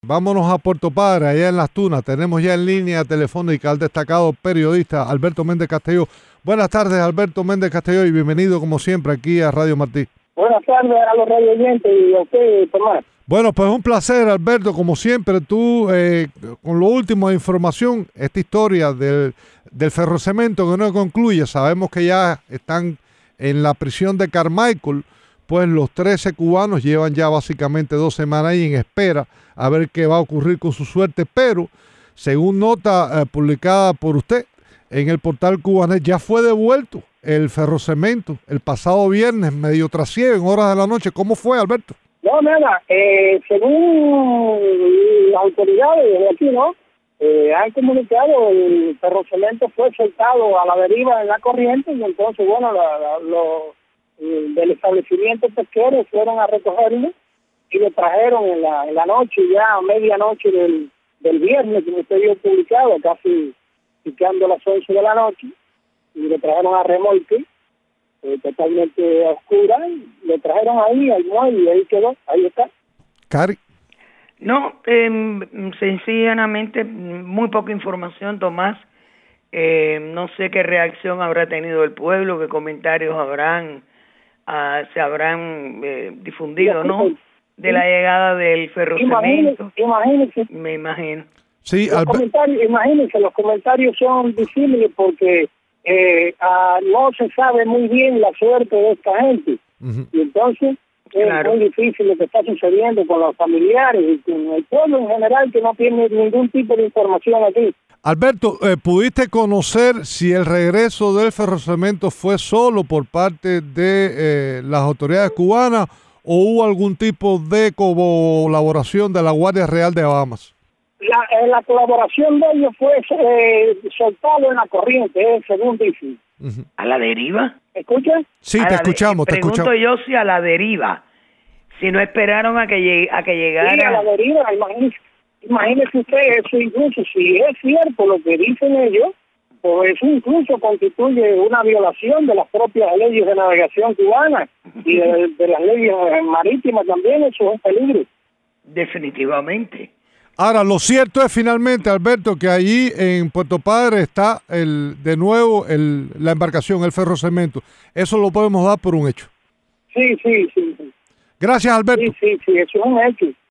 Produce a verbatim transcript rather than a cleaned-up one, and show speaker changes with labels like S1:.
S1: Vámonos a Puerto Padre, allá en Las Tunas. Tenemos ya en línea telefónica al destacado periodista Alberto Méndez Castelló. Buenas tardes, Alberto Méndez Castelló, y bienvenido como siempre aquí a Radio Martí.
S2: Buenas tardes a los radio oyentes y a usted, Tomás.
S1: Bueno, pues un placer, Alberto, como siempre. Tú, eh, con lo último de información, esta historia del, del ferrocemento que no concluye. Sabemos que ya están en la prisión de Carmichael, pues los trece cubanos llevan ya básicamente dos semanas ahí en espera a ver qué va a ocurrir con su suerte, pero según nota eh, publicada por usted en el portal Cubanet, ya fue devuelto el ferrocemento el pasado viernes, medio trasiego, en horas de la noche. ¿Cómo fue, Alberto?
S2: No, nada, eh, según las autoridades de aquí, ¿no? Eh, han comunicado, el ferrocemento fue soltado a la deriva en la corriente y entonces, bueno, la, la, los del establecimiento pesquero fueron a recogerlo y lo trajeron en la, en la noche, ya a medianoche del, del viernes, como usted vio publicado, casi picando las once de la noche, y lo trajeron a remolque, eh, totalmente a oscura, y lo trajeron ahí al muelle y ahí quedó, ahí está.
S1: Cari.
S3: No, eh, sencillamente muy poca información, Tomás. Eh, no sé qué reacción habrá tenido el pueblo, qué comentarios habrán uh, se habrán eh, difundido, ¿no? De la llegada del ferrocemento.
S2: Imagínense.
S3: Me imagino.
S1: Sí,
S2: los comentarios, imagínense, los comentarios son difíciles porque eh, uh, no se sabe muy bien la suerte de esta gente. Uh-huh. Y entonces claro. Es muy difícil lo que está sucediendo con los familiares y con el pueblo en general, que no tiene ningún tipo de información aquí.
S1: Alberto, eh, ¿pudiste conocer si el regreso del ferrocemento fue solo por parte de eh, las autoridades cubanas o hubo algún tipo de colaboración de la Guardia Real de Bahamas?
S2: La, eh, la colaboración de ellos fue eh, soltarlo en la corriente, eh, según dicen.
S3: Uh-huh. ¿A la deriva?
S2: ¿Escuchas?
S1: Sí, te escuchamos,
S3: de,
S1: te escuchamos.
S3: Pregunto yo si a la deriva, si no esperaron a que, llegue, a que llegara.
S2: Sí, a la deriva, imagínese, imagínese usted, eso incluso, si es cierto lo que dicen ellos, pues eso incluso constituye una violación de las propias leyes de navegación cubana y de, de las leyes marítimas también, eso es un peligro.
S3: Definitivamente.
S1: Ahora, lo cierto es finalmente, Alberto, que allí en Puerto Padre está el de nuevo el, la embarcación, el ferrocemento. Eso lo podemos dar por un hecho.
S2: Sí, sí, sí. sí.
S1: Gracias, Alberto.
S2: Sí, sí, sí, eso es un hecho.